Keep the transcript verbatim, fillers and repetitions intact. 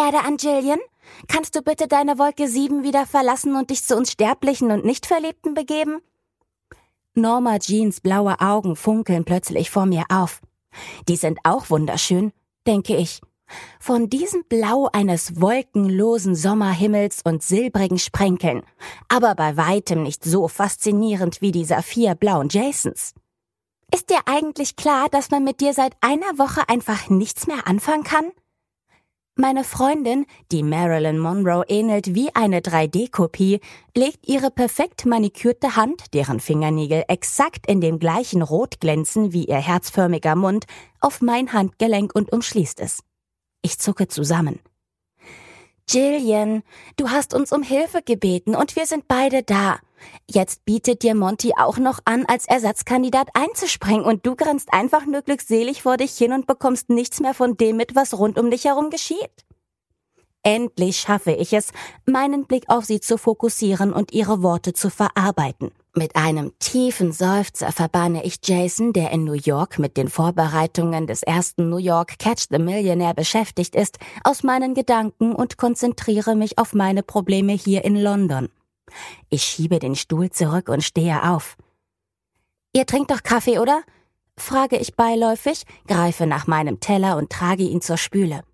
Kleider an, Jillian? Kannst du bitte deine Wolke sieben wieder verlassen und dich zu uns Sterblichen und Nichtverlebten begeben? Norma Jeans blaue Augen funkeln plötzlich vor mir auf. Die sind auch wunderschön, denke ich. Von diesem Blau eines wolkenlosen Sommerhimmels und silbrigen Sprenkeln, aber bei weitem nicht so faszinierend wie die saphirblauen Jasons. Ist dir eigentlich klar, dass man mit dir seit einer Woche einfach nichts mehr anfangen kann? Meine Freundin, die Marilyn Monroe ähnelt wie eine drei D Kopie, legt ihre perfekt manikürte Hand, deren Fingernägel exakt in dem gleichen Rot glänzen wie ihr herzförmiger Mund, auf mein Handgelenk und umschließt es. Ich zucke zusammen. Jillian, du hast uns um Hilfe gebeten und wir sind beide da. Jetzt bietet dir Monty auch noch an, als Ersatzkandidat einzuspringen und du grinst einfach nur glückselig vor dich hin und bekommst nichts mehr von dem mit, was rund um dich herum geschieht. Endlich schaffe ich es, meinen Blick auf sie zu fokussieren und ihre Worte zu verarbeiten. Mit einem tiefen Seufzer verbanne ich Jason, der in New York mit den Vorbereitungen des ersten New York Catch the Millionaire beschäftigt ist, aus meinen Gedanken und konzentriere mich auf meine Probleme hier in London. Ich schiebe den Stuhl zurück und stehe auf. »Ihr trinkt doch Kaffee, oder?« frage ich beiläufig, greife nach meinem Teller und trage ihn zur Spüle.